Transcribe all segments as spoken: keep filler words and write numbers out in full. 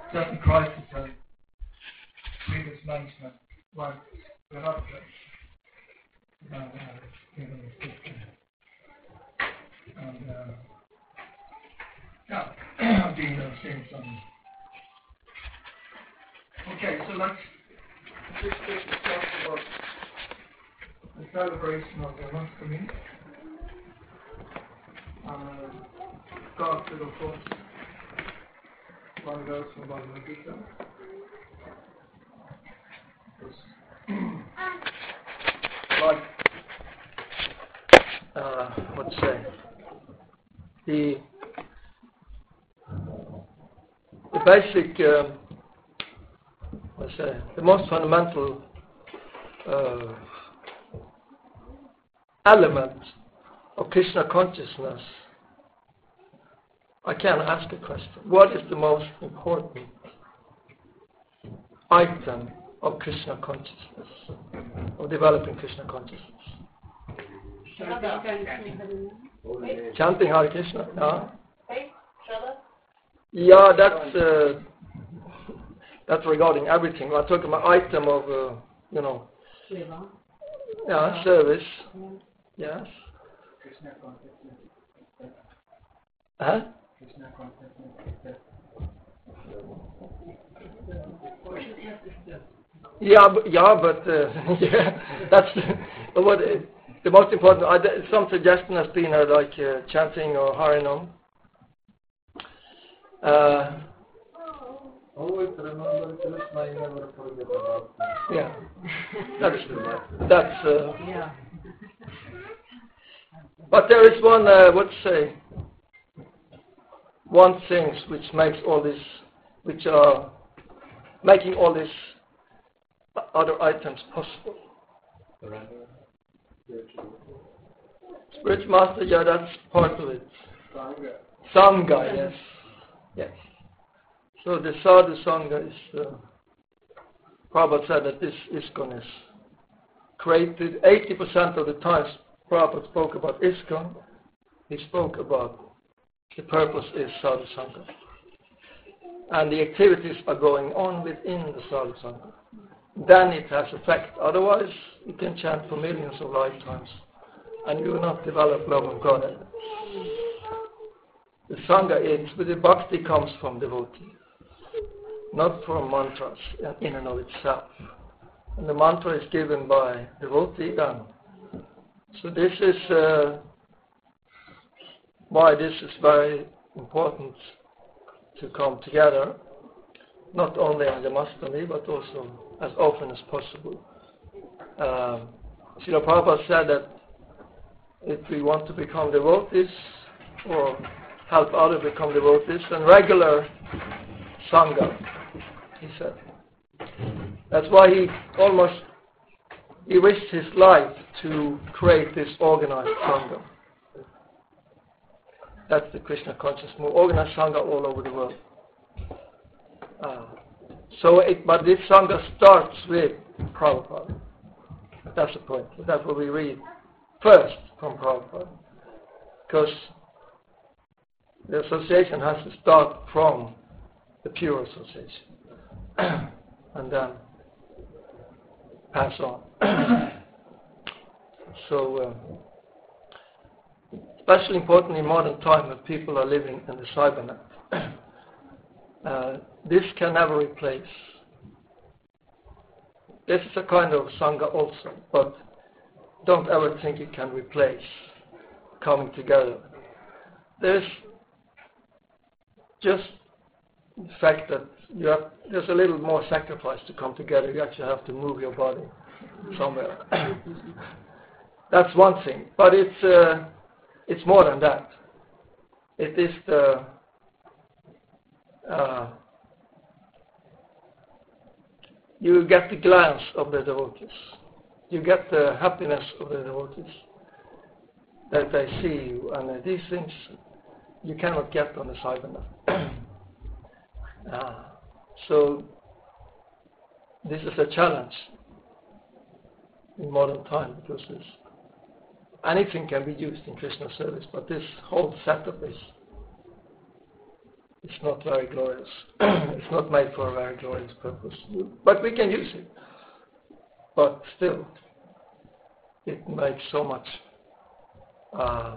certain crises and previous management once we're not good. Uh, and uh, yeah, being those things. Um, okay, so let's just talk about the celebration of the Masculine. Uh, God will, of course, one verse from Bhagavad Gita. Like, uh, what to say, the, the basic, um, let's say, the most fundamental uh, element of Krishna consciousness. I can ask a question. What is the most important item of Krishna consciousness, of developing Krishna consciousness? Chanting Hare Krishna. Yeah, yeah, that's uh, that's regarding everything. I'm talking about item of uh, you know, yeah, service. Yes. Huh? Yeah, but, yeah, but uh, yeah, that's what uh, the most important. Uh, some suggestion has been uh, like uh, chanting or Harinam. Uh, Always remember Krishna, you never forget about him. Yeah, that's that's. Uh, yeah. But there is one, uh, what to say, one thing which makes all this, which are making all these other items possible. Spiritual master, yeah, that's part of it. Sangha. Sangha, yes. Yes. So the Sadhu Sangha is, uh, Prabhupada said that this ISKCON is created, eighty percent of the times Prabhupada spoke about ISKCON, he spoke about the purpose is Sadhu Sangha. And the activities are going on within the Sadhu Sangha. Then it has effect. Otherwise, you can chant for millions of lifetimes and you will not develop love of God. The Sangha is, but the bhakti comes from devotee, not from mantras in and of itself. And the mantra is given by devotee then. So this is uh, why this is very important to come together, not only on the Mastami, but also as often as possible. Um, Srila Prabhupada said that if we want to become devotees or help others become devotees, then regular Sangha, he said. That's why he almost, he risked his life to create this organized Sangha. That's the Krishna conscious movement, organized Sangha all over the world. Uh, so, it, but this Sangha starts with Prabhupada. That's the point. That's what we read first from Prabhupada. Because the association has to start from the pure association. And then pass on. So, uh, especially important in modern time when people are living in the cybernet. Uh, this can never replace. This is a kind of Sangha also, but don't ever think it can replace coming together. There's just the fact that you have, there's a little more sacrifice to come together. You actually have to move your body somewhere. That's one thing, but it's uh, it's more than that. It is the uh, you get the glance of the devotees. You get the happiness of the devotees that they see you, and uh, these things you cannot get on the cybernet. uh, so this is a challenge in modern time, because this, anything can be used in Krishna service, but this whole setup is it's not very glorious. It's not made for a very glorious purpose. But we can use it. But still, it makes so much uh,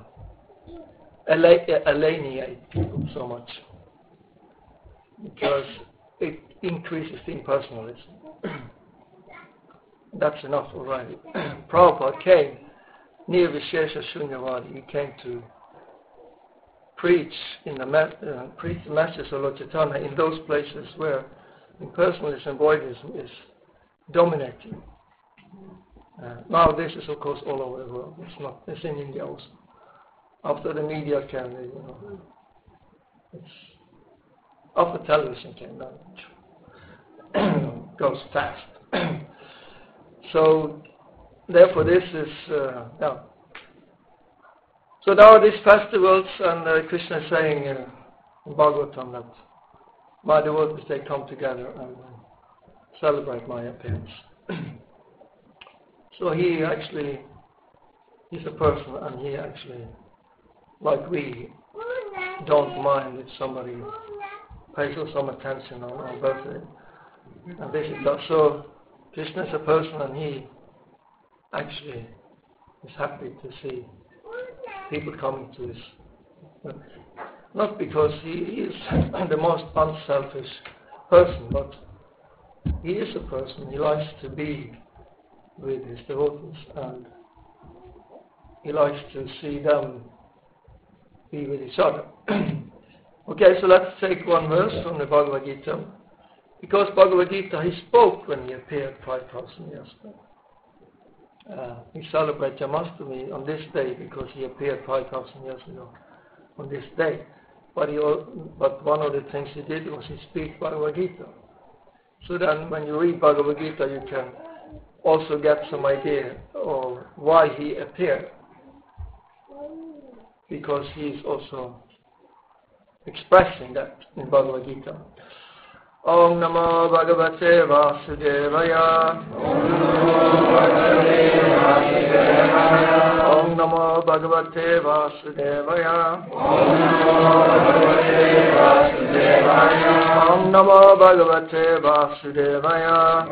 alienate people so much because it increases the impersonalism. That's enough already. Prabhupada came near Vishesha Shunyavadi. He came to preach in the uh, preach the message of Lord Chaitanya in those places where impersonalism and voidism is dominating. Uh, now this is of course all over the world. It's not. It's in India also. After the media came, you know, it's after television came, that goes fast. So therefore, this is uh, yeah. So there are these festivals, and uh, Krishna is saying uh, in Bhagavatam that my devotees, they come together and uh, celebrate my appearance. So he actually, he's a person, and he actually, like we, don't mind if somebody pays us some attention on our birthday. And this is that. So Krishna is a person, and he actually is happy to see people coming to his. Not because he is the most unselfish person, but he is a person. He likes to be with his devotees, and he likes to see them be with each other. Okay, so let's take one verse from the Bhagavad Gita. Because Bhagavad Gita, he spoke when he appeared five thousand years ago. Uh, we celebrate Jamastami on this day because he appeared five thousand years ago on this day. But, he, but one of the things he did was he speak Bhagavad Gita. So then when you read Bhagavad Gita, you can also get some idea of why he appeared. Because he is also expressing that in Bhagavad Gita. Om Namo Bhagavate Vasudevaya. Om Namo Bhagavate Vasudevaya. Om Namo Bhagavate Vasudevaya.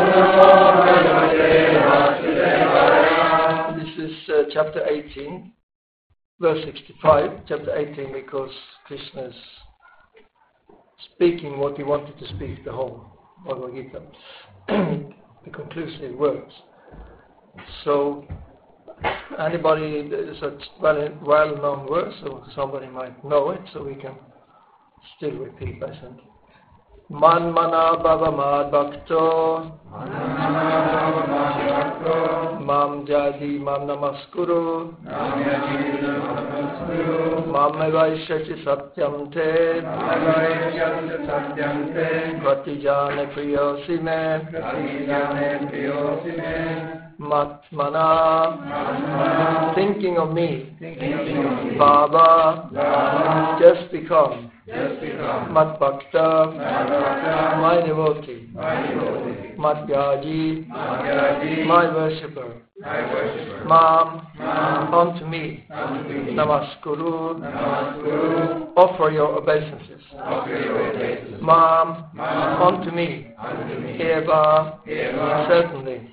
This is uh, chapter eighteen, verse sixty-five. Chapter eighteen, because Krishna is speaking what he wanted to speak, the whole Bhagavad Gita, the conclusive words. So, anybody, it's a well-known word, so somebody might know it, so we can still repeat by saying, Man mana bhava mad bhakto, mam jadi mam namaskuru, mam evaishati satyam te, pratijane priyosi me, mat mana, thinking of me, bhava, just become, mat bhakta, my devotee, mat yaji, my worshipper, mam, unto me, namaskuru, offer your obeisances, mam, unto me, eva, certainly,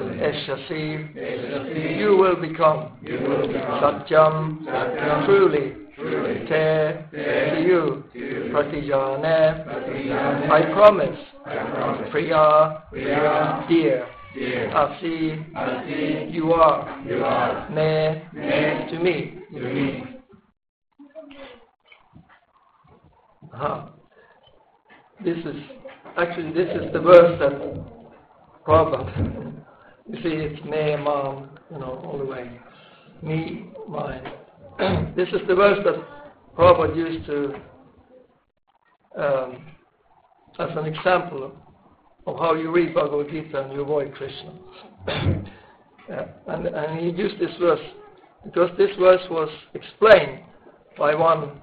eshasi, you will become, satyam, truly, te, to you, pratijane, I promise, priya, dear, asi, you are, me, to me. Uh-huh. This is, actually this is the verse that Prabhupada, you see it's me, mom, you know, all the way, me, mine. This is the verse that Prabhupada used to, um, as an example of, of how you read Bhagavad Gita and you avoid Krishna. Yeah. and, and he used this verse because this verse was explained by one,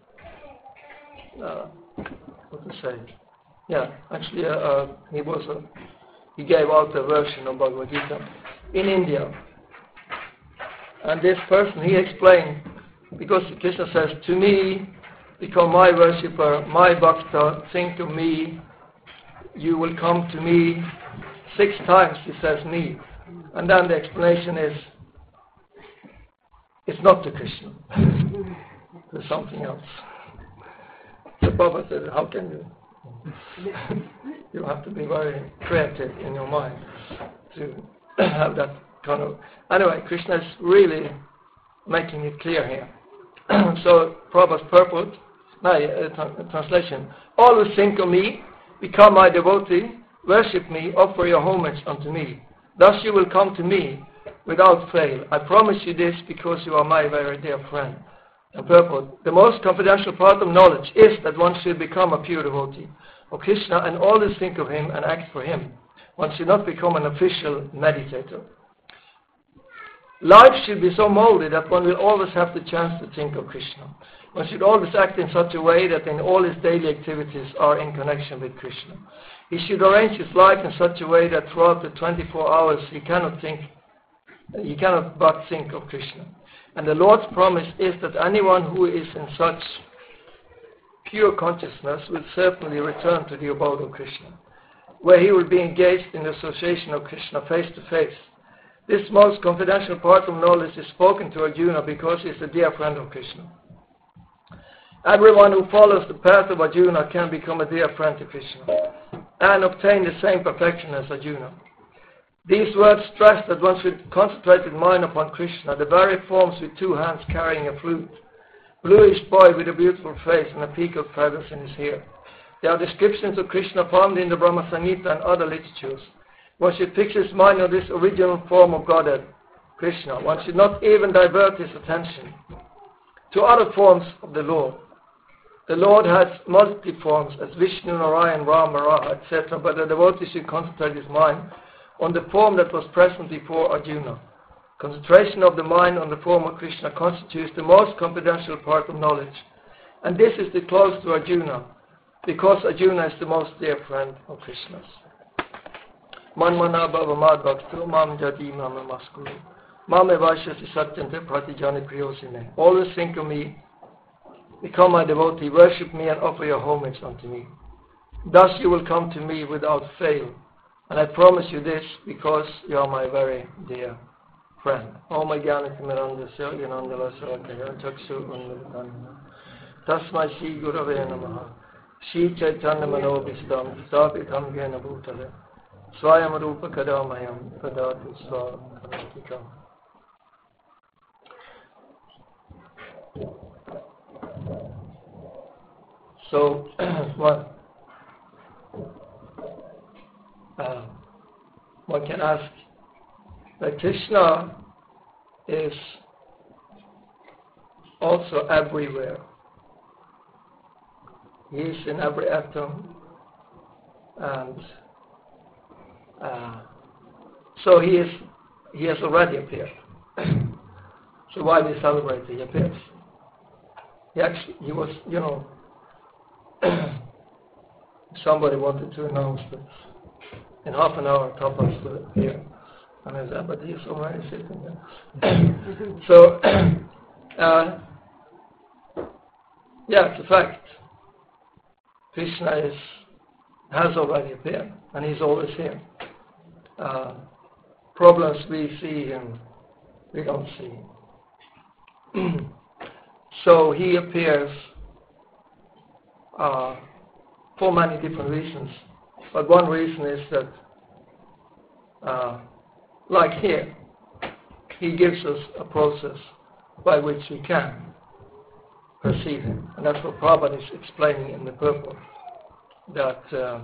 uh, what to say, yeah, actually uh, uh, he was a, he gave out a version of Bhagavad Gita in India. And this person, he explained, because Krishna says, to me, become my worshipper, my bhakta, think of me, you will come to me. Six times he says me. And then the explanation is, it's not to Krishna. There's something else. So Baba said, how can you? You have to be very creative in your mind to have that kind of... Anyway, Krishna is really making it clear here. So Prabhupada's purport, no, uh, tra- translation, always think of me, become my devotee, worship me, offer your homage unto me. Thus you will come to me without fail. I promise you this because you are my very dear friend. And purport, the most confidential part of knowledge is that one should become a pure devotee of Krishna and always think of him and act for him. One should not become an official meditator. Life should be so molded that one will always have the chance to think of Krishna. One should always act in such a way that in all his daily activities are in connection with Krishna. He should arrange his life in such a way that throughout the twenty-four hours he cannot think, he cannot but think of Krishna. And the Lord's promise is that anyone who is in such pure consciousness will certainly return to the abode of Krishna, where he will be engaged in the association of Krishna face to face. This most confidential part of knowledge is spoken to Arjuna because he is a dear friend of Krishna. Everyone who follows the path of Arjuna can become a dear friend to Krishna and obtain the same perfection as Arjuna. These words stress that one should concentrate his mind upon Krishna, the very forms with two hands carrying a flute, bluish boy with a beautiful face and a peacock feathers in his hair. There are descriptions of Krishna found in the Brahma Samhita and other literatures. One should fix his mind on this original form of Godhead, Krishna. One should not even divert his attention to other forms of the Lord. The Lord has multiple forms as Vishnu, Narayan, Rama, Raha, et cetera, but the devotee should concentrate his mind on the form that was present before Arjuna. Concentration of the mind on the form of Krishna constitutes the most confidential part of knowledge. And this is the close to Arjuna, because Arjuna is the most dear friend of Krishna's. Manmana bhava mad bhakto mam jadi mama maskuru. Mame vaishyasi satyante pratijani priyosine. Always think of me, become my devotee, worship me and offer your homage unto me. Thus you will come to me without fail. And I promise you this because you are my very dear friend. Om Jnana Timirandasya Jnanandala Sarakaya Chaksu Unmilitanina Tasmai Shri Gurave Namaha Shri Chaitanya Manobhistam Sthapitam Jena Bhutale Swayam Rupa Kadamayam Kadatu Svatikam. So, what? Uh, one can ask that Krishna is also everywhere. He is in every atom, and uh, so he is. He has already appeared. So why we celebrate? He appears. He actually, he was, you know. Somebody wanted to announce that in half an hour Tapas will appear. And I said, but he's already sitting there. So, uh, yeah, it's a fact. Krishna is, has already appeared, and he's always here. Uh, problems we see and we don't see. So he appears uh, for many different reasons. But one reason is that, uh, like here, he gives us a process by which we can perceive him. And that's what Prabhupada is explaining in the purport. That uh,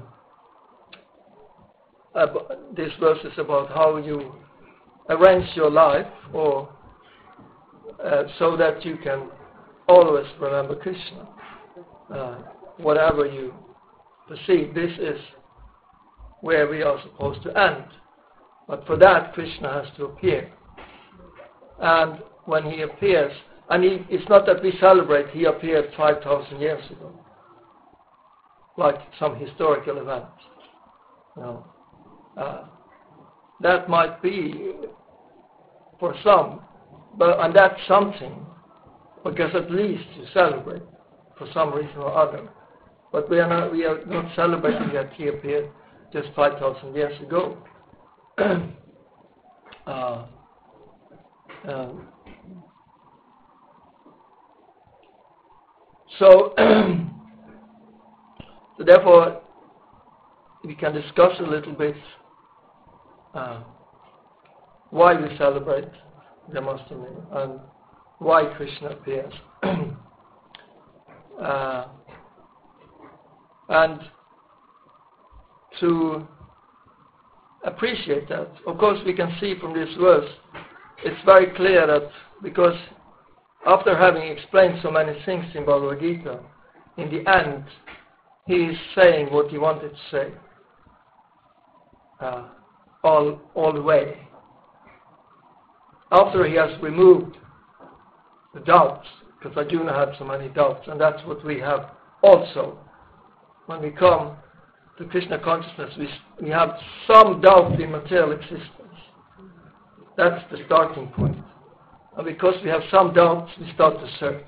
ab- this verse is about how you arrange your life or uh, so that you can always remember Krishna. Uh, whatever you perceive, this is where we are supposed to end. But for that, Krishna has to appear. And when he appears, and he, it's not that we celebrate, he appeared five thousand years ago, like some historical event. You know, uh, that might be for some, but and that's something, because at least you celebrate. for some reason or other. But we are not, we are not celebrating that he appeared just five thousand years ago. uh, um, so, so, therefore, we can discuss a little bit uh, why we celebrate Janmashtami and why Krishna appears. uh, and to appreciate that, of course, we can see from this verse, it's very clear that because after having explained so many things in Bhagavad Gita, in the end, he is saying what he wanted to say uh, all, all the way. After he has removed the doubts, because Arjuna had so many doubts, and that's what we have also. When we come to Krishna consciousness, we, we have some doubt in material existence. That's the starting point. And because we have some doubts, we start to search.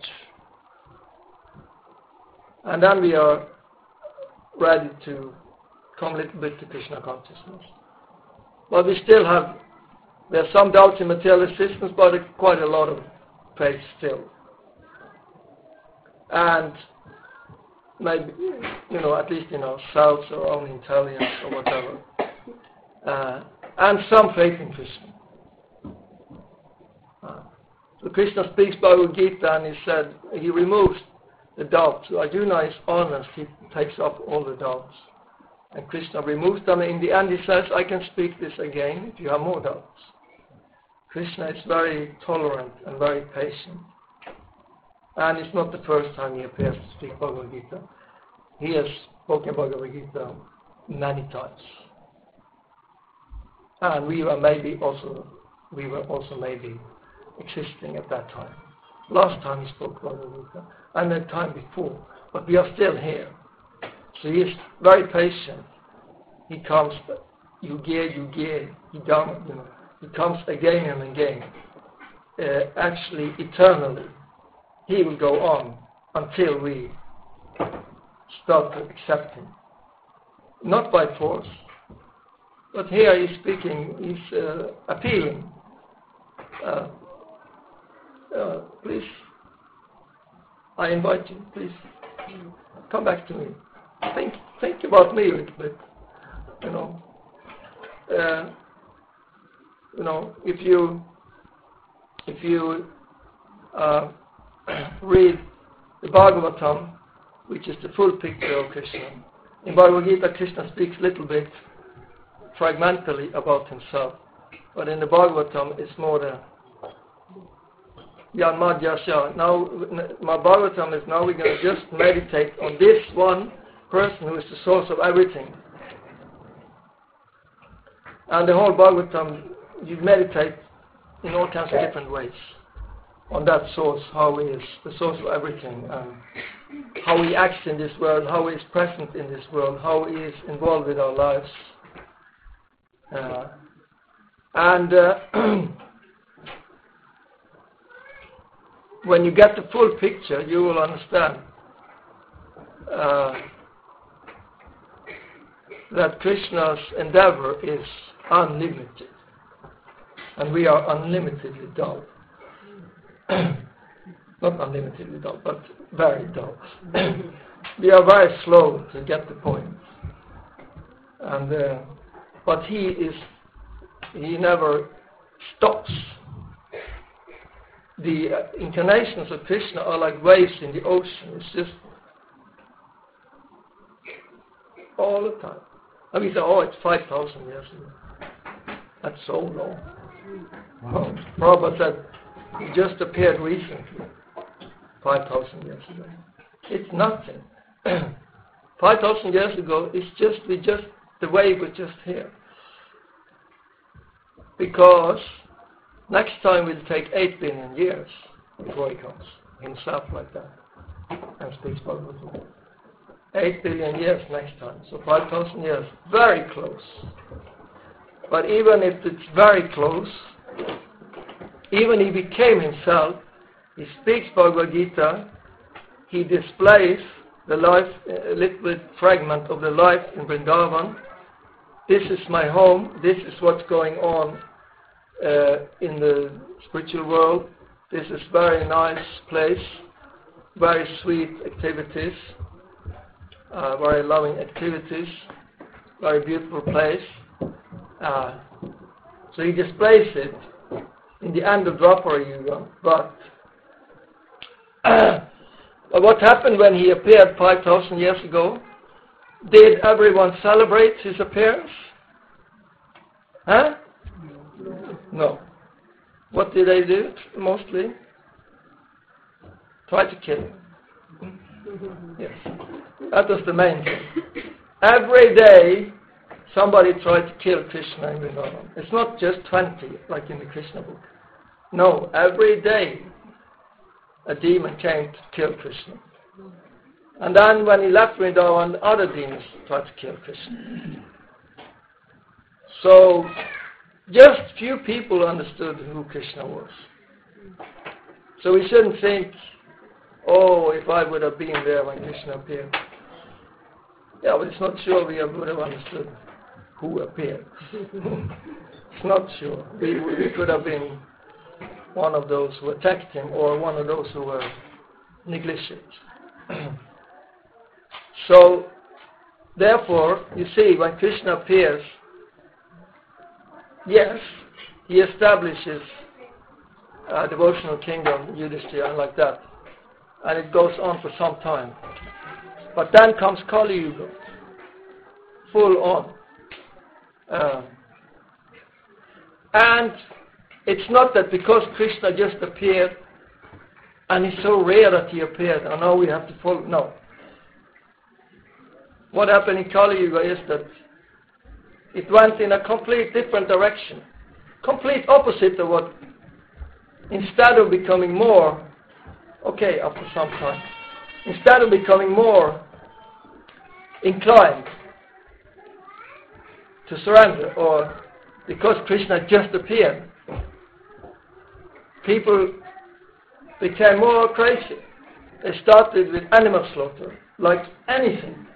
And then we are ready to come a little bit to Krishna consciousness. But we still have, there are some doubts in material existence, but quite a lot of faith still. And maybe, you know, at least in ourselves, our own intelligence or whatever. Uh, and some faith in Krishna. Uh, so Krishna speaks Bhagavad Gita and he said, he removes the doubts. So Arjuna is honest, he takes up all the doubts. And Krishna removes them. In the end he says, I can speak this again if you have more doubts. Krishna is very tolerant and very patient. And it's not the first time he appears to speak Bhagavad Gita. He has spoken Bhagavad Gita many times. And we were maybe also, we were also maybe existing at that time. Last time he spoke Bhagavad Gita, and the time before. But we are still here. So he is very patient. He comes, yuge, yuge, he down, you know, he comes again and again. Uh, actually, eternally. He will go on until we start to accept him. Not by force, but here he's speaking, he's uh, appealing. Uh, uh, please, I invite you, please, come back to me. Think, think about me a little bit, you know. Uh, you know, if you, if you, uh, read the Bhagavatam, which is the full picture of Krishna. In Bhagavad Gita, Krishna speaks a little bit fragmentally about himself, but in the Bhagavatam, it's more the Yan Madhyasya. Now, my Bhagavatam is now we're going to just meditate on this one person who is the source of everything. And the whole Bhagavatam, you meditate in all kinds of different ways on that source, how he is the source of everything, and how he acts in this world, how he is present in this world, how he is involved with our lives. Uh, and uh, when you get the full picture, you will understand uh, that Krishna's endeavor is unlimited, and we are unlimitedly dull. Not unlimitedly dull, but very dull. We are very slow to get the point. And uh, but he is, he never stops. The uh, incarnations of Krishna are like waves in the ocean. It's just all the time. And we say, oh, it's five thousand years ago. That's so long. Well, Prabhupada said, he just appeared recently, five thousand years ago. It's nothing. five thousand years ago, it's just, we just, the wave was just here. Because next time will take eight billion years before he comes himself like that and speaks Bhagavad Gita. eight billion years next time. So five thousand years, very close. But even if it's very close, even he became himself, he speaks Bhagavad Gita, he displays the life, a little bit fragment of the life in Vrindavan. This is my home. This is what's going on uh, in the spiritual world. This is very nice place, very sweet activities, uh, very loving activities, very beautiful place. Uh, so he displays it in the end of Dwapara Yuga. But uh, what happened when he appeared five thousand years ago? Did everyone celebrate his appearance? Huh? No. What did they do mostly? Try to kill him. Yes. That was the main thing. Every day somebody tried to kill Krishna in Vrindavan. It's not just twenty like in the Krishna book. No, every day a demon came to kill Krishna. And then when he left Vrindavan, other demons tried to kill Krishna. So just few people understood who Krishna was. So we shouldn't think, oh, if I would have been there when Krishna appeared. Yeah, but it's not sure we would have understood who appeared. It's not sure. We, we could have been one of those who attacked him or one of those who were negligent. So, therefore, you see, when Krishna appears, yes, he establishes a devotional kingdom, Yudhishthira, and like that. And it goes on for some time. But then comes Kali Yuga, full on. Uh, and it's not that because Krishna just appeared, and it's so rare that he appeared, and now we have to follow. No. What happened in Kali Yuga is that it went in a complete different direction. Complete opposite of what, instead of becoming more, okay, after some time, instead of becoming more inclined to surrender, or because Krishna just appeared, people became more crazy. They started with animal slaughter, like anything.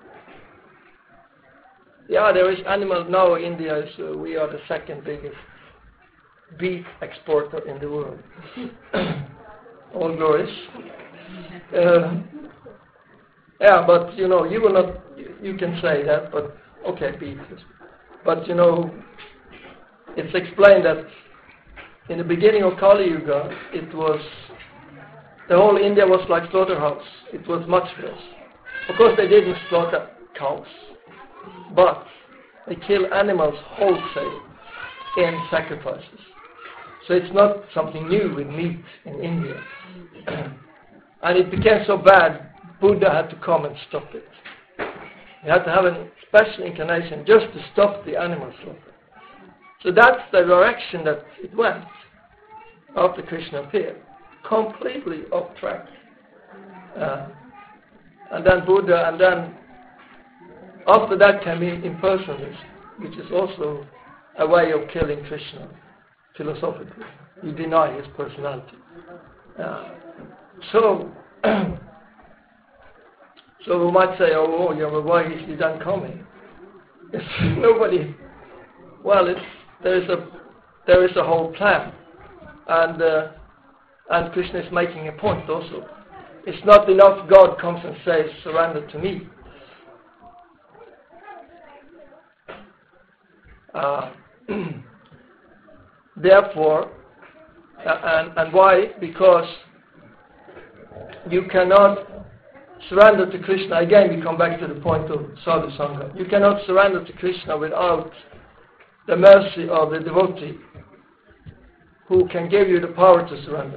Yeah, there is animal now. India is uh, we are the second biggest beef exporter in the world. All glories. Uh, yeah, but you know, you will not. You can say that, but okay, beef. But you know, it's explained that in the beginning of Kali Yuga, it was the whole India was like slaughterhouse. It was much worse. Of course, they didn't slaughter cows, but they kill animals wholesale in sacrifices. So it's not something new with meat in India. And it became so bad, Buddha had to come and stop it. He had to have a special incarnation just to stop the animal slaughter. So that's the direction that it went after Krishna appeared. Completely off track. Uh, and then Buddha, and then after that came impersonalism, which is also a way of killing Krishna, philosophically. You deny his personality. Uh, so, so we might say, oh, oh yeah, well, why is he then coming? It's nobody. Well, it's there is a there is a whole plan, and uh, and Krishna is making a point also. It's not enough God comes and says, surrender to me. Uh, therefore, uh, and, and why? Because you cannot surrender to Krishna. Again, we come back to the point of Sadhu Sangha. You cannot surrender to Krishna without the mercy of the devotee who can give you the power to surrender.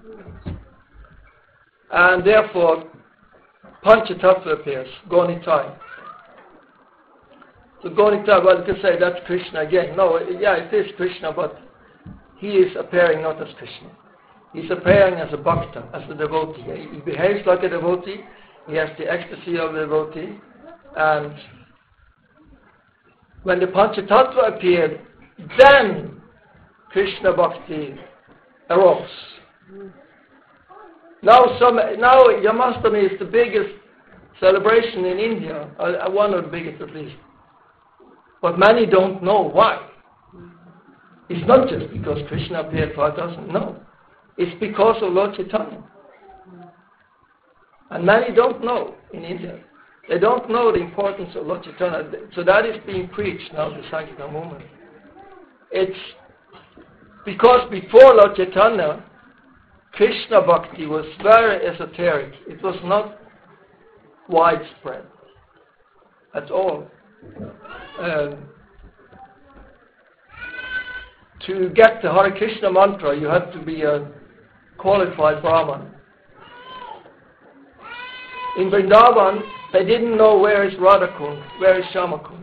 And therefore, Panchatattva appears, Gaunitai. So Gaunitai, well, you can say that's Krishna again. No, yeah, it is Krishna, but he is appearing not as Krishna. He's appearing as a bhakta, as a devotee. He behaves like a devotee. He has the ecstasy of the devotee. And when the Panchatattva appeared, then Krishna Bhakti arose. Now, some, now Janmashtami is the biggest celebration in India, uh, one of the biggest at least. But many don't know why. It's not just because Krishna appeared five thousand, no. It's because of Lord Chaitanya. And many don't know in India. They don't know the importance of Lord Chaitanya. So that is being preached now, the Sankirtan movement. It's because before Lord Chaitanya, Krishna Bhakti was very esoteric. It was not widespread at all. Um, to get the Hare Krishna mantra, you had to be a qualified Brahman. In Vrindavan, they didn't know where is Radhakund, where is Shamakund.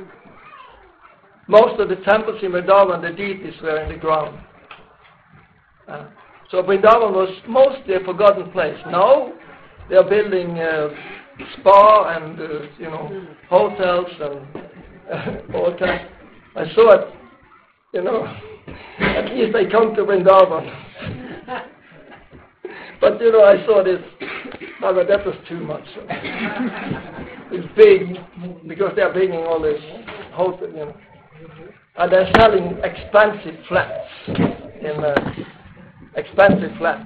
Most of the temples in Vrindavan, the deities were in the ground. Uh, so Vrindavan was mostly a forgotten place. Now they are building uh, spa and uh, you know hotels and uh, all kinds. I saw it, you know. At least they come to Vrindavan. But you know, I saw this. Oh, but that was too much. It's big because they are building all this hotel, you know, and they're selling expensive flats in uh, expensive flats.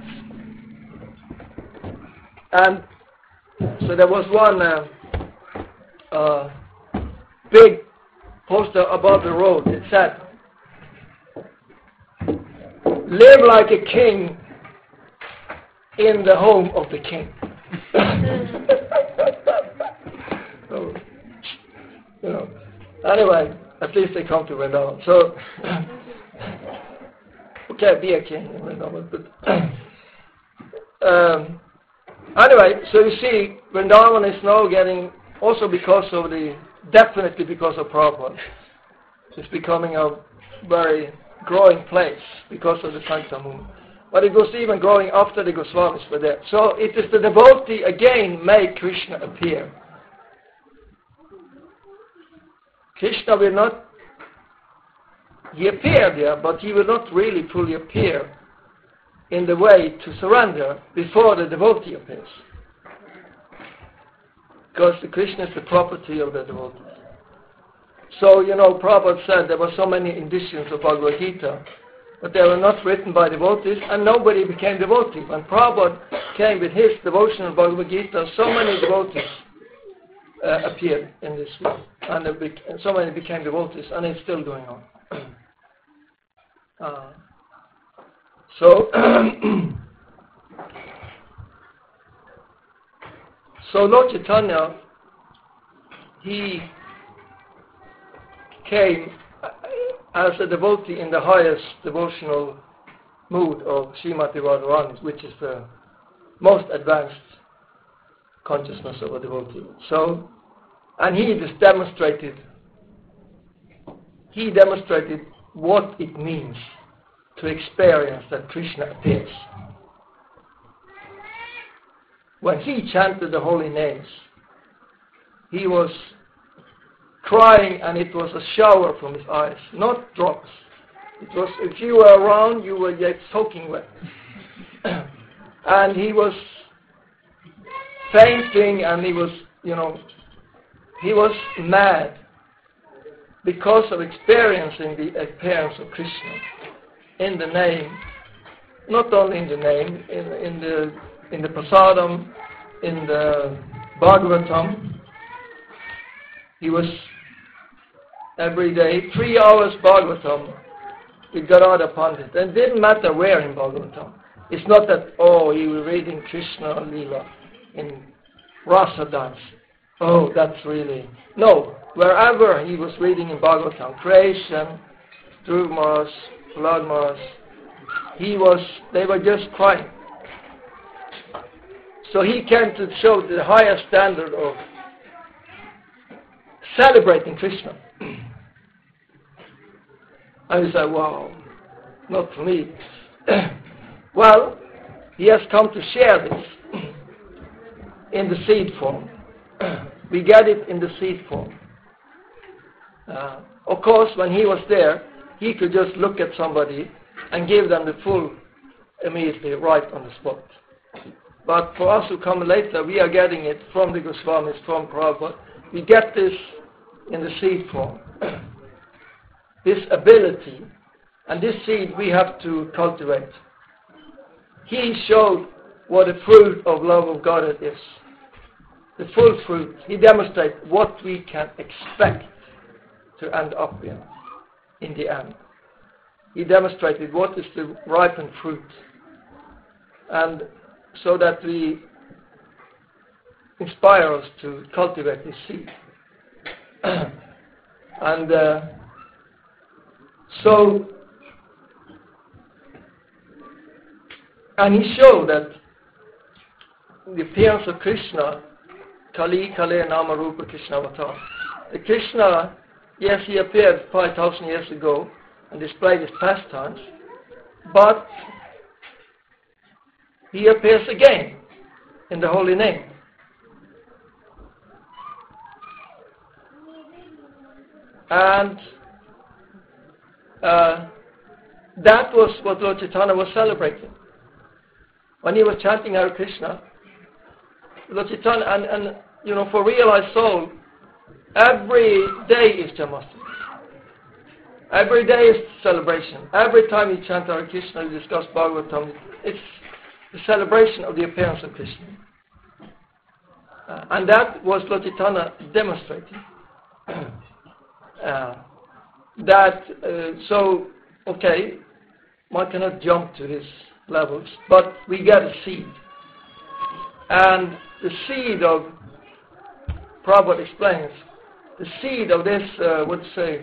And so there was one uh, uh, big poster above the road. It said, "Live like a king in the home of the king." So, you know, anyway, at least they come to Vrindavan. So, okay, be a king in Vrindavan. But um, anyway, so you see, Vrindavan is now getting, also because of the, definitely because of Prabhupada, it's becoming a very growing place because of the Sankirtan movement. But it was even growing after the Goswamis were there. So it is the devotee again made Krishna appear. Krishna will not, he appeared there, but he will not really fully appear in the way to surrender before the devotee appears. Because the Krishna is the property of the devotee. So, you know, Prabhupada said there were so many editions of Bhagavad Gita, but they were not written by devotees, and nobody became devotee. When Prabhupada came with his devotional Bhagavad Gita, so many devotees uh, appeared in this world, and, and so many became devotees, and it's still going on. uh, so, so Lord Chaitanya, he came as a devotee in the highest devotional mood of Srimati Radharani, which is the most advanced consciousness of a devotee. So, and he just demonstrated, he demonstrated what it means to experience that Krishna appears. When he chanted the holy names, he was crying, and it was a shower from his eyes, not drops. It was, if you were around, you were yet soaking wet. And he was fainting, and he was, you know, he was mad because of experiencing the appearance of Krishna in the name, not only in the name, in, in the in the prasadam, in the Bhagavatam. He was every day, three hours Bhagavatam with Gadadhar Pandit. And it didn't matter where in Bhagavatam. It's not that, oh, he was reading Krishna Leela in Rasa dance. Oh, that's really... No, wherever he was reading in Bhagavatam, creation, Dhruv Maharaj, Prahlad Maharaj, he was, they were just crying. So he came to show the higher standard of celebrating Krishna. And we say, wow, not for me. Well, he has come to share this in the seed form. We get it in the seed form. Uh, of course, when he was there, he could just look at somebody and give them the full immediately right on the spot. But for us who come later, we are getting it from the Goswamis, from Prabhupada. We get this in the seed form. This ability, and this seed we have to cultivate. He showed what the fruit of love of God is. The full fruit. He demonstrated what we can expect to end up in, in the end. He demonstrated what is the ripened fruit. And so that we inspire us to cultivate this seed. and uh, so, and he showed that the appearance of Krishna, Kali, Kale, Nama, Rupa, Krishna, Avatar. The Krishna, yes, he appeared five thousand years ago and displayed his pastimes, but he appears again in the holy name. And uh, that was what Lord Chaitanya was celebrating. When he was chanting Hare Krishna, Lord Chaitanya, and, and you know, for realized soul, every day is Janmashtami. Every day is celebration. Every time you chant Hare Krishna, you discuss Bhagavatam, it's the celebration of the appearance of Krishna. Uh, and that was Lord Chaitanya demonstrating. uh, that, uh, so, okay, one cannot jump to these levels, but we get a seed. And the seed of, Prabhupada explains, the seed of this, uh, would say,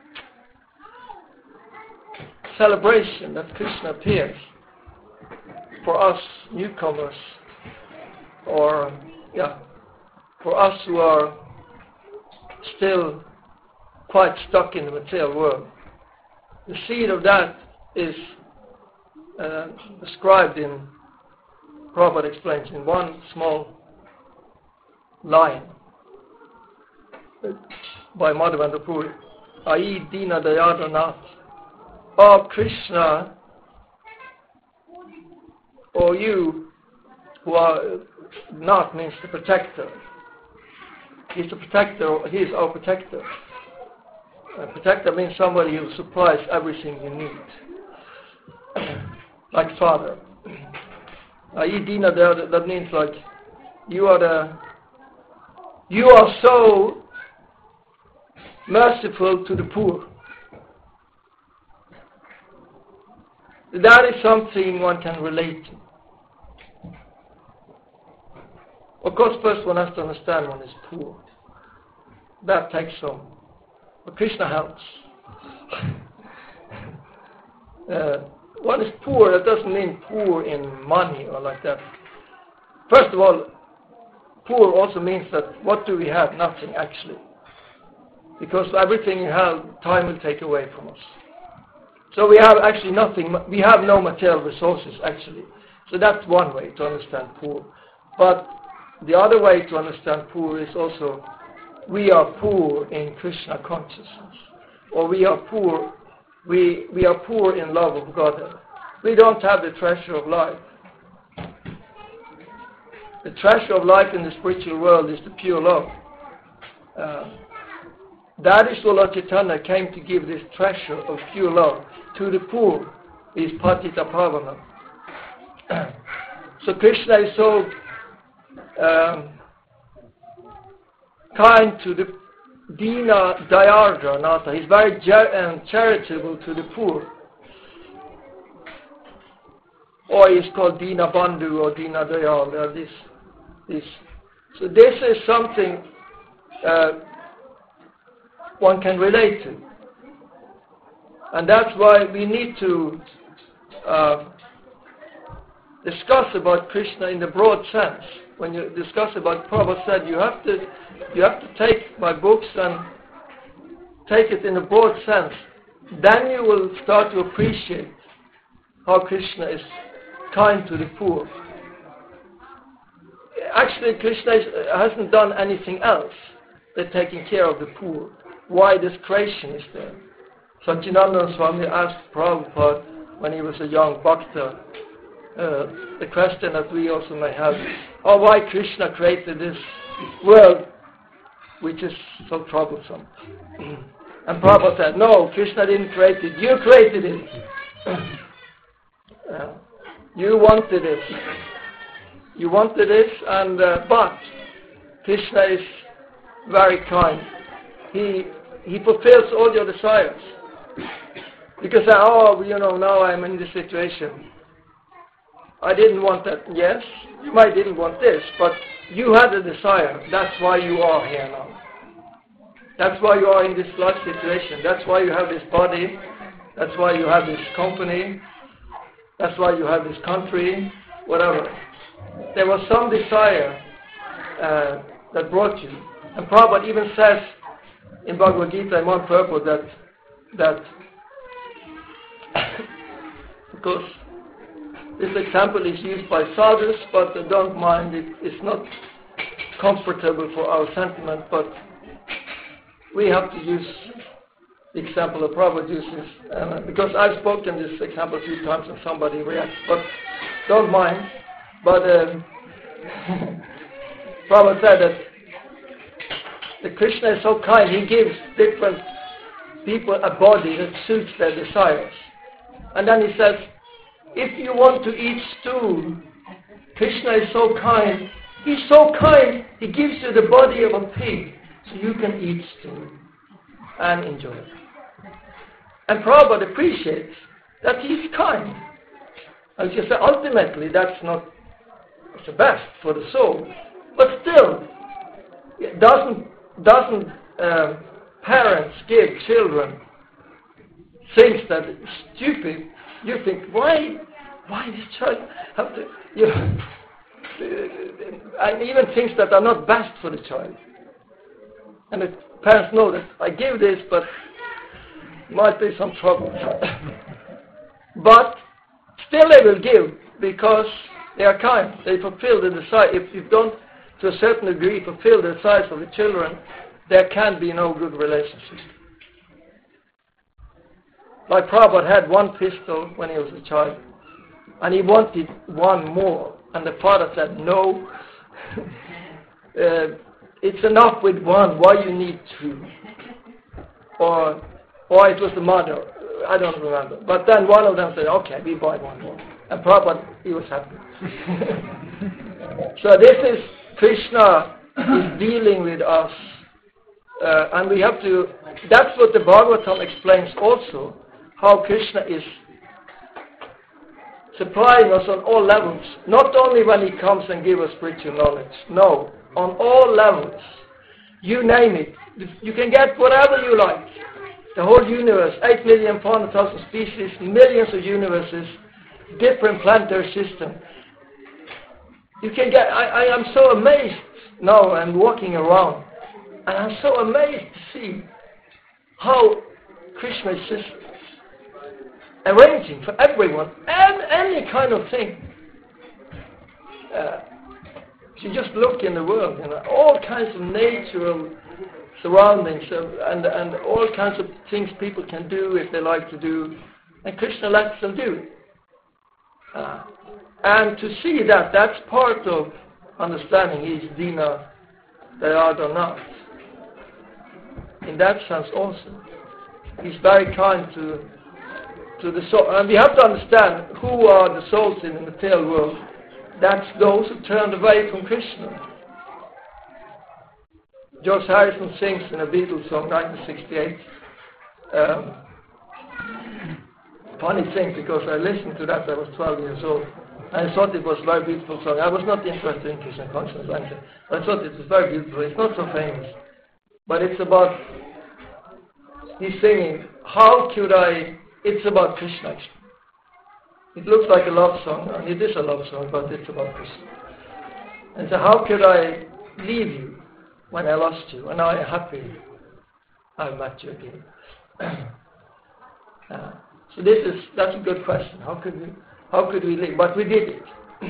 celebration that Krishna appears for us newcomers, or, yeah, for us who are still quite stuck in the material world. The seed of that is uh, described in, Prabhupada explains, in one small line by Madhavendra Puri. Ai Dina Dayada Nath. Oh Krishna, or you who are, Nath means the protector. He's the protector, he is our protector. A protector means somebody who supplies everything you need. Like Father. Dina, that means like you are the you are so merciful to the poor. That is something one can relate to. Of course, first one has to understand one is poor. That takes some. But Krishna helps. uh, one is poor, that doesn't mean poor in money or like that. First of all, poor also means that what do we have? Nothing, actually. Because everything you have, time will take away from us. So we have actually nothing, we have no material resources, actually. So that's one way to understand poor. But the other way to understand poor is also, we are poor in Krishna consciousness. Or we are poor, we, we are poor in love of God. We don't have the treasure of life. The treasure of life in the spiritual world is the pure love. Uh, that is what Lord Chaitanya came to give, this treasure of pure love to the poor, is Patita Pavana. So Krishna is so um, kind to the Dina Dayardra Nata. He's very ger- um, charitable to the poor. Or he's called Dina Bandhu or Dina Dayal. There are this, this. So this is something uh, one can relate to. And that's why we need to uh, discuss about Krishna in the broad sense. When you discuss about, Prabhupada said, you have to you have to take my books and take it in a broad sense. Then you will start to appreciate how Krishna is kind to the poor. Actually, Krishna is, hasn't done anything else than taking care of the poor. Why this creation is there? Satyananda Swami asked Prabhupada when he was a young bhakta, uh, the question that we also may have, oh, why Krishna created this world, which is so troublesome. And Prabhupada said, no, Krishna didn't create it, you created it. uh, you wanted it. You wanted this, and uh, but Krishna is very kind. He he fulfills all your desires. Because oh, you know, now I'm in this situation. I didn't want that. Yes, you might didn't want this, but you had a desire. That's why you are here now. That's why you are in this life situation. That's why you have this body. That's why you have this company. That's why you have this country. Whatever. There was some desire uh, that brought you. And Prabhupada even says in Bhagavad Gita in one purport that that because this example is used by sadhus, but don't mind it. It's not comfortable for our sentiment, but we have to use the example of Prabhupada uses, uh, because I've spoken this example a few times and somebody reacts, but don't mind. But um, Prabhupada said that the Krishna is so kind, he gives different people a body that suits their desires. And then he says, if you want to eat stew, Krishna is so kind, he's so kind, he gives you the body of a pig, so you can eat stew and enjoy it. And Prabhupada appreciates that he's kind. As you say, ultimately that's not the best for the soul, but still, doesn't doesn't uh, parents give children things that are stupid? You think, why why this child have to, you know, and even things that are not best for the child. And the parents know that I give this, but might be some trouble. But still they will give because they are kind. They fulfill the desire. If you don't, to a certain degree, fulfill the desires of the children, there can be no good relationship. Like Prabhupada had one pistol when he was a child, and he wanted one more. And the father said, no, uh, it's enough with one, why you need two? Or, or it was the mother, I don't remember. But then one of them said, okay, we buy one more. And Prabhupada, he was happy. So this is, Krishna is dealing with us. Uh, and we have to, that's what the Bhagavatam explains also, how Krishna is supplying us on all levels. Not only when he comes and gives us spiritual knowledge. No, on all levels. You name it. You can get whatever you like. The whole universe, eight million four hundred thousand species, millions of universes, different planetary system. You can get, I, I am so amazed now, I'm walking around, and I'm so amazed to see how Krishna is just arranging for everyone, and any kind of thing. Uh, you just look in the world, you know, all kinds of natural surroundings of, and, and all kinds of things people can do if they like to do, and Krishna lets them do it. Uh, and to see that, that's part of understanding He is Dina Dayadanath. In that sense also. He's very kind to to the soul. And we have to understand who are the souls in the material world. That's those who turned away from Krishna. George Harrison sings in a Beatles song, nineteen sixty-eight. Um, funny thing, because I listened to that, I was twelve years old. I thought it was a very beautiful song. I was not interested in Krishna consciousness. I thought it was very beautiful. It's not so famous. But it's about, he's singing, how could I, it's about Krishna. It looks like a love song, and it is a love song, but it's about Krishna. And so how could I leave you when I lost you, and now I'm happy I met you again? uh, so this is, that's a good question. How could we, how could we live? But we did it.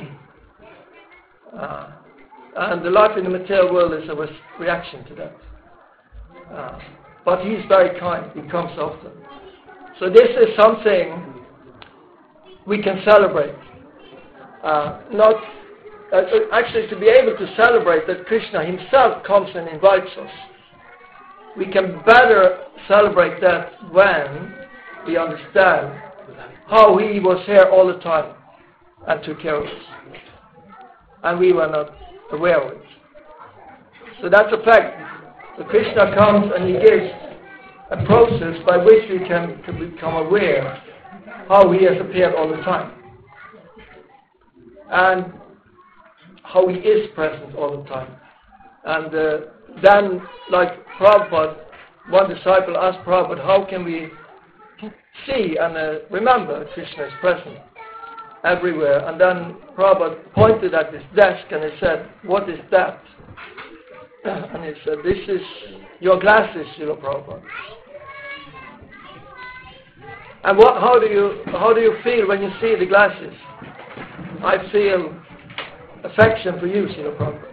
uh, and the life in the material world is a reaction to that. Uh, but He's very kind. He comes often. So this is something we can celebrate. uh, not uh, actually to be able to celebrate that Krishna himself comes and invites us. We can better celebrate that when we understand how he was here all the time and took care of us, and we were not aware of it. So that's a fact. So Krishna comes and he gives a process by which we can, can become aware how he has appeared all the time, and how he is present all the time. And uh, then, like Prabhupada, one disciple asked Prabhupada, how can we see and uh, remember Krishna is present everywhere? And then Prabhupada pointed at his desk and he said, what is that? And he said, this is your glasses, Srila Prabhupada. And what, how do you how do you feel when you see the glasses? I feel affection for you, Srila Prabhupada.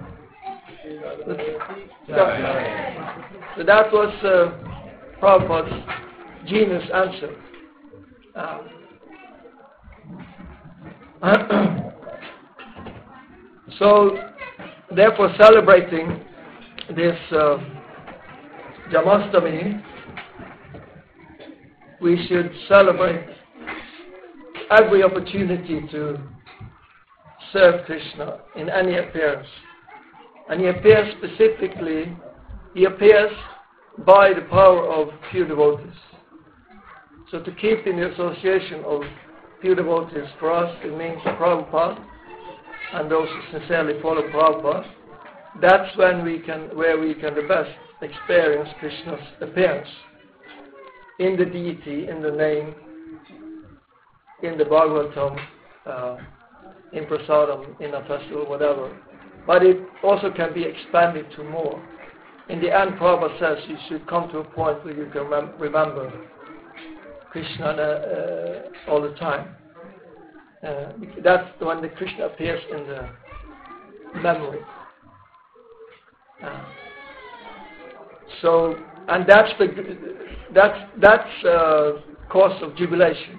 So that was uh, Prabhupada's genius answer. Uh, so, therefore, celebrating this uh, Janmashtami, we should celebrate every opportunity to serve Krishna in any appearance. And he appears specifically, he appears by the power of pure devotees. So to keep in the association of pure devotees, for us it means Prabhupada and those who sincerely follow Prabhupada. That's when we can, where we can the best experience Krishna's appearance in the deity, in the name, in the Bhagavatam, uh, in Prasadam, in a festival, whatever. But it also can be expanded to more. In the end, Prabhupada says you should come to a point where you can rem- remember Krishna uh, uh, all the time. Uh, that's when the Krishna appears in the memory. Uh, so, and that's the that's that's uh, cause of jubilation.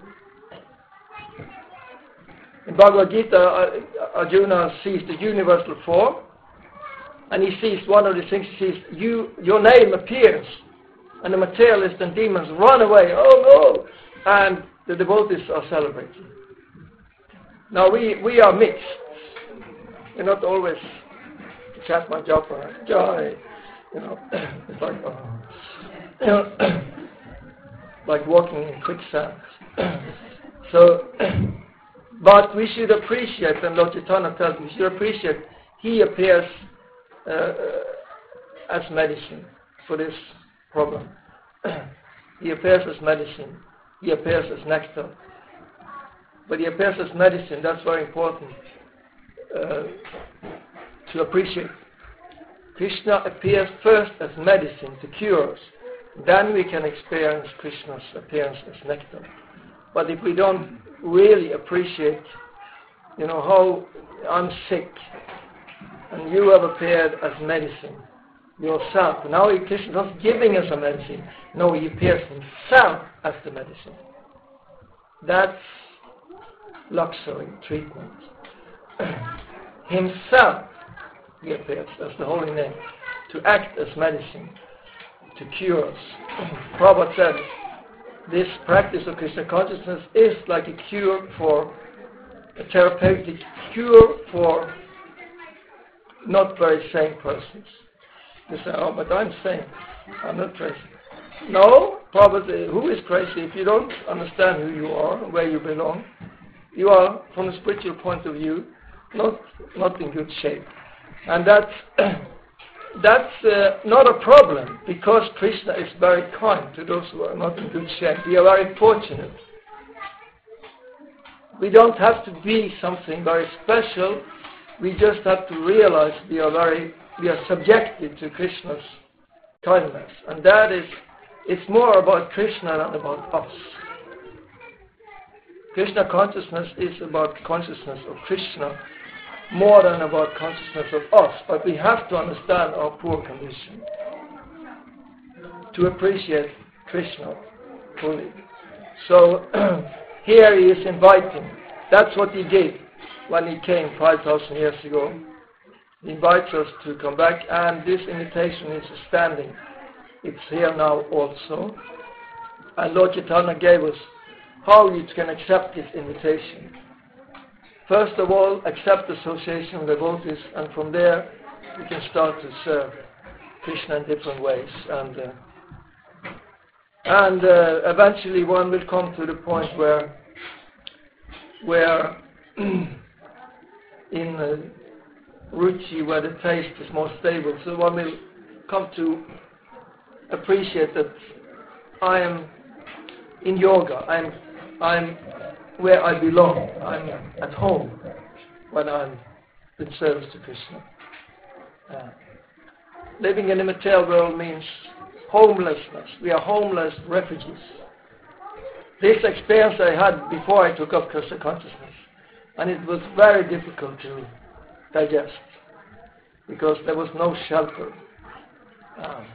In Bhagavad Gita, Arjuna sees the universal form, and he sees one of the things. He sees you, your name appears, and the materialists and demons run away. Oh no! And the devotees are celebrating. Now we we are mixed. We're not always Chatma Japa, joy. You know, it's like oh, you know, like walking in quicksand. So. But we should appreciate, and Lord Chaitanya tells me, we should appreciate, he appears uh, as medicine for this problem. He appears as medicine. He appears as nectar. But he appears as medicine. That's very important uh, to appreciate. Krishna appears first as medicine to cure us. Then we can experience Krishna's appearance as nectar. But if we don't really appreciate, you know, how I'm sick, and you have appeared as medicine yourself. Now Krishna is not giving us a medicine. No, he appears himself as the medicine. That's luxury treatment. Himself, he appears as the holy name, to act as medicine, to cure us. Prabhupada said, this practice of Krishna consciousness is like a cure for, a therapeutic cure for not very sane persons. You say, oh, but I'm sane. I'm not crazy. No, probably, who is crazy? If you don't understand who you are, where you belong, you are, from a spiritual point of view, not not in good shape. And that's That's uh, not a problem, because Krishna is very kind to those who are not in good shape. We are very fortunate. We don't have to be something very special. We just have to realize we are very, we are subjected to Krishna's kindness. And that is, it's more about Krishna than about us. Krishna consciousness is about consciousness of Krishna, more than about consciousness of us, but we have to understand our poor condition to appreciate Krishna fully. So here he is inviting. That's what he did. when he came five thousand years ago. He invites us to come back, and this invitation is standing. It's here now also. And Lord Chaitanya gave us how you can accept this invitation. First of all, accept association with devotees, and from there you can start to serve Krishna in different ways. And uh, and uh, eventually one will come to the point where where in uh, ruchi, where the taste is more stable, so one will come to appreciate that I am in yoga, I'm I'm where I belong, I'm at home when I'm in service to Krishna. Uh, living in the material world means homelessness. We are homeless refugees. This experience I had before I took up Krishna consciousness, and it was very difficult to digest because there was no shelter. Um,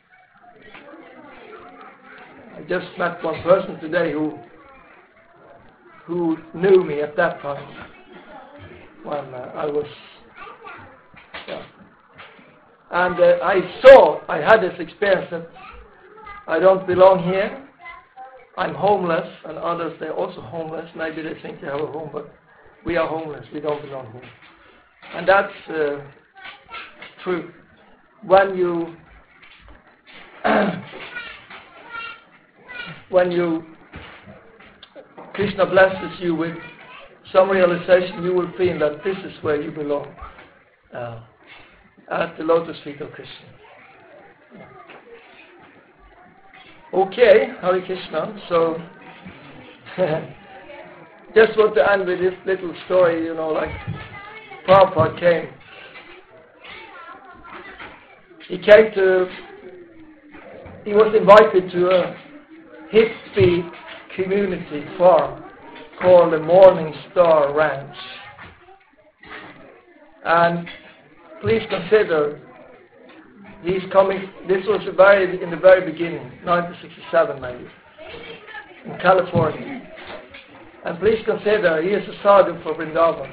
I just met one person today who who knew me at that time when uh, I was, yeah. and uh, I saw, I had this experience that I don't belong here, I'm homeless, and others, they're also homeless. Maybe they think they have a home, but we are homeless, we don't belong here. And that's uh, true. When you when you Krishna blesses you with some realization, you will feel that this is where you belong, uh, at the lotus feet of Krishna. Okay, Hare Krishna. So, just want to end with this little story, you know, like Prabhupada came. He came to, he was invited to a hippie community farm called the Morning Star Ranch. And please consider, he's coming, this was very, in the very beginning, nineteen sixty-seven maybe, in California. And please consider, he is a sadhu for Vrindavan,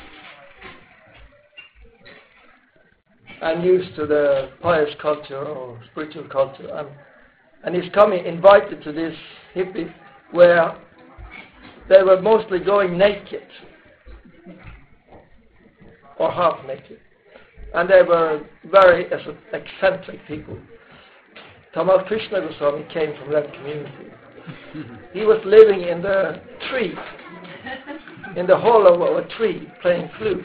and used to the pious culture or spiritual culture. And, and he's coming, invited to this hippie where they were mostly going naked or half naked. And they were very eccentric people. Tamal Krishna Goswami came from that community. He was living in the tree, in the hollow of a tree, playing flute.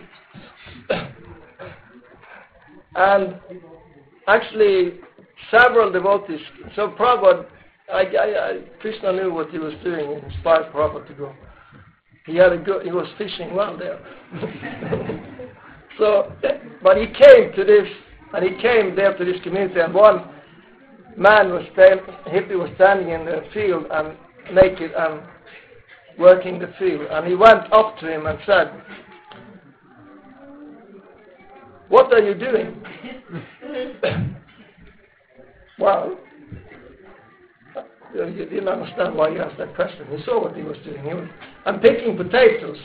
And actually, several devotees, so Prabhupada, I, I, I, Krishna knew what he was doing and inspired Prabhupada to go. He had a good, he was fishing well there. So, but he came to this, and he came there to this community, and one man was stand, hippie was standing in the field and naked and working the field, and he went up to him and said, "What are you doing?" Well, you didn't understand why he asked that question. He saw what he was doing. He was, "I'm picking potatoes."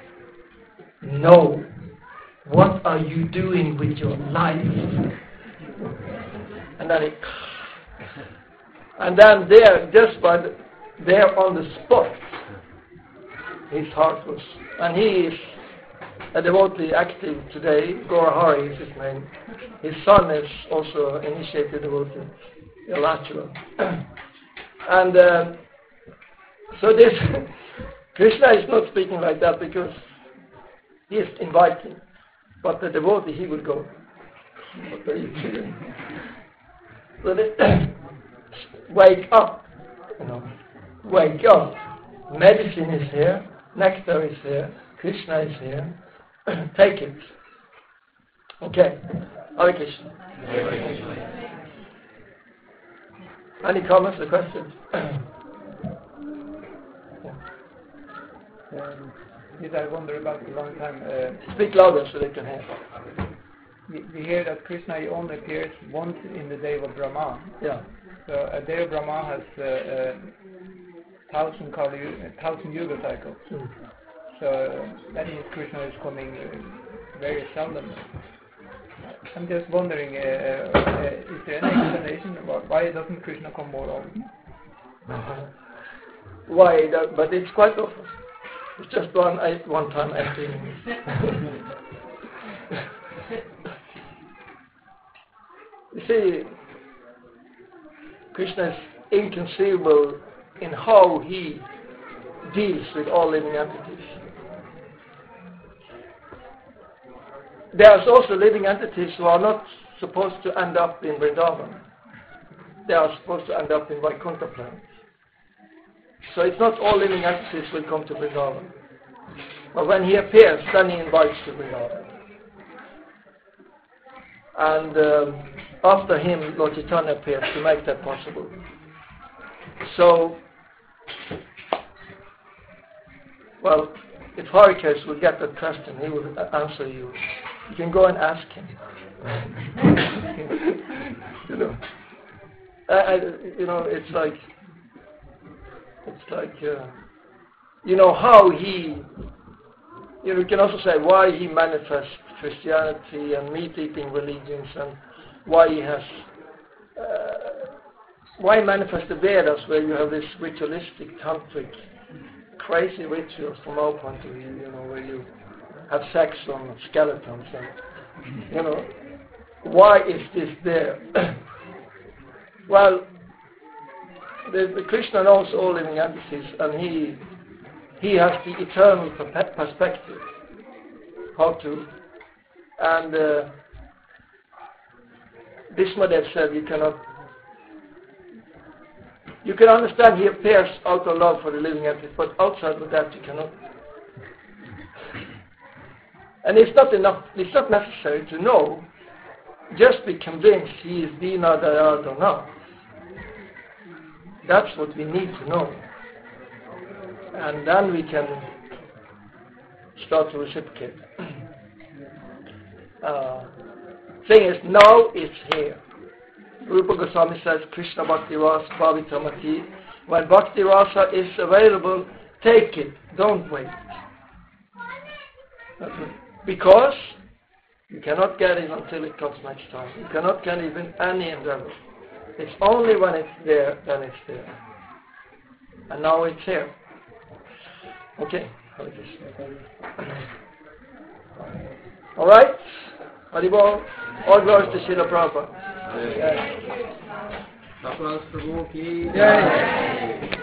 "No. What are you doing with your life?" And then he, and then there, just by the, there on the spot, his heart was, and he is a devotee active today. Gaurahari is his name. His son is also initiated devotee, Yalachua. And uh, so this, Krishna is not speaking like that because he is inviting. But the devotee, he would go, "What are you doing?" So they, wake up, you know, wake up. Medicine is here, nectar is here, Krishna is here. Take it. Okay. Hare Krishna. Any comments or questions? um, yes, I wonder about a long time. Uh, Speak louder so they can hear. We, we hear that Krishna only appears once in the day of Brahma. Yeah. So a day of Brahma has uh, uh, thousand Kali, thousand yuga cycles. Mm. So uh, that means Krishna is coming uh, very seldom. I'm just wondering, uh, uh, is there any explanation about why doesn't Krishna come more often? Uh-huh. Why? That, but it's quite often. It's just one I, one time I think. You see, Krishna is inconceivable in how he deals with all living entities. There are also living entities who are not supposed to end up in Vrindavan. They are supposed to end up in Vaikuntha planet. So it's not all living entities will come to Vrindavan. But when he appears, then he invites to Vrindavan. And um, after him, Lord Chaitanya appears to make that possible. So, well, if Harikesh will get that question, he will answer you. You can go and ask him. you know, I, I, you know, it's like, it's like, uh, you know, how he, you know, you can also say why he manifests Christianity and meat-eating religions, and why he has, uh, why he manifests the Vedas, where you have this ritualistic, tantric, crazy rituals from our point of view, you know, where you have sex on skeletons, and, you know, why is this there? Well, the, the Krishna knows all living entities, and he he has the eternal perspective, how to, and uh, Bhishmadev said you cannot, you can understand he appears out of love for the living entities, but outside of that you cannot. And it's not enough, it's not necessary to know, just be convinced he is Dina Dayadana. That's what we need to know. And then we can start to reciprocate. Uh, thing is, now it's here. Rupa Goswami says, Krishna Bhakti Rasa Bhavitamati. When Bhakti Rasa is available, take it, don't wait. Because you cannot get it until it comes next time. You cannot get it in any endeavor. It's only when it's there, then it's there. And now it's here. Okay. Alright? Haribol. All glories to Srila Prabhupada. Yes. Prabhupada ki Jai.